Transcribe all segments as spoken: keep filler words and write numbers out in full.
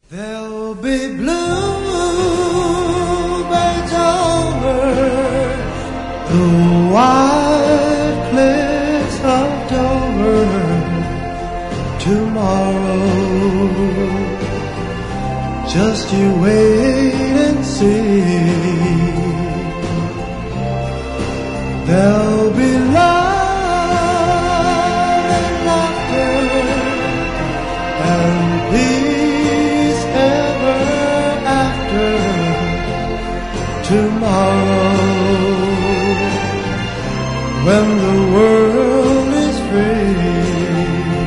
There'll be bluebirds over the white cliffs of Dover tomorrow. Just you wait and see. There'll be love and laughter and peace ever after tomorrow, when the world is free.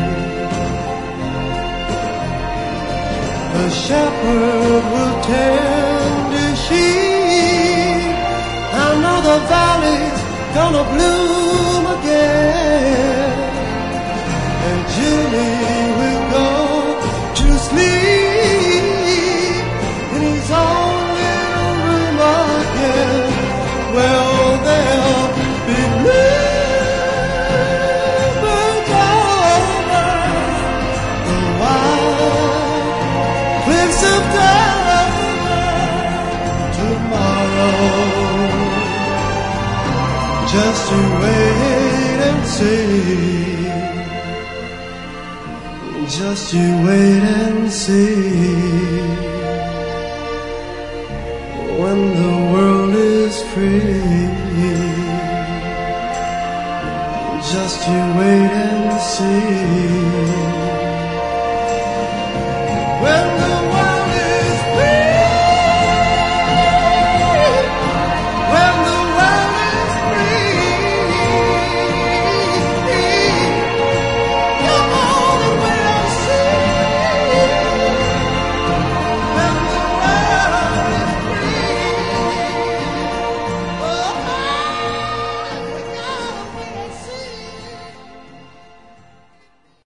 The shepherd will tend his sheep. I know the valley's gonna bloom again, and Julie will go to sleep in his own little room again. Well, there'll be bluebirds over the white cliffs of Dover tomorrow. Just you wait and see. Just you wait and see. When the world is free, just you wait and see.